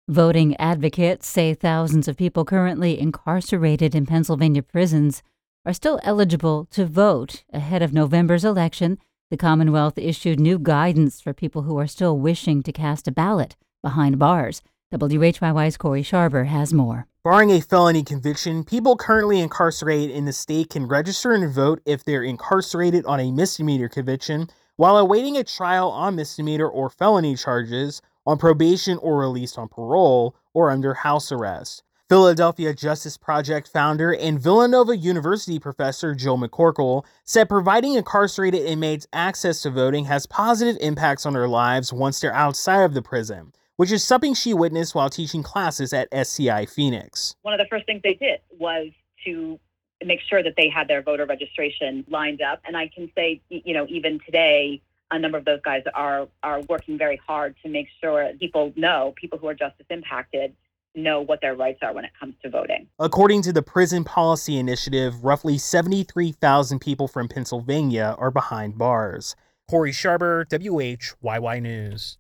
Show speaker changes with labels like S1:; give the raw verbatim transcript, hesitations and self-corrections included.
S1: Voting advocates say thousands of people currently incarcerated in Pennsylvania prisons are still eligible to vote. Ahead of November's election, the Commonwealth issued new guidance for people who are still wishing to cast a ballot behind bars. W H Y Y's Corey Sharber has more.
S2: Barring a felony conviction, people currently incarcerated in the state can register and vote if they're incarcerated on a misdemeanor conviction while awaiting a trial on misdemeanor or felony charges, on probation or released on parole, or under house arrest. Philadelphia Justice Project founder and Villanova University professor Joe McCorkle said providing incarcerated inmates access to voting has positive impacts on their lives once they're outside of the prison, which is something she witnessed while teaching classes at S C I Phoenix.
S3: One of the first things they did was to make sure that they had their voter registration lined up. And I can say, you know, even today, a number of those guys are are working very hard to make sure people know, people who are justice impacted, know what their rights are when it comes to voting.
S2: According to the Prison Policy Initiative, roughly seventy-three thousand people from Pennsylvania are behind bars. Corey Sharber, W H Y Y News.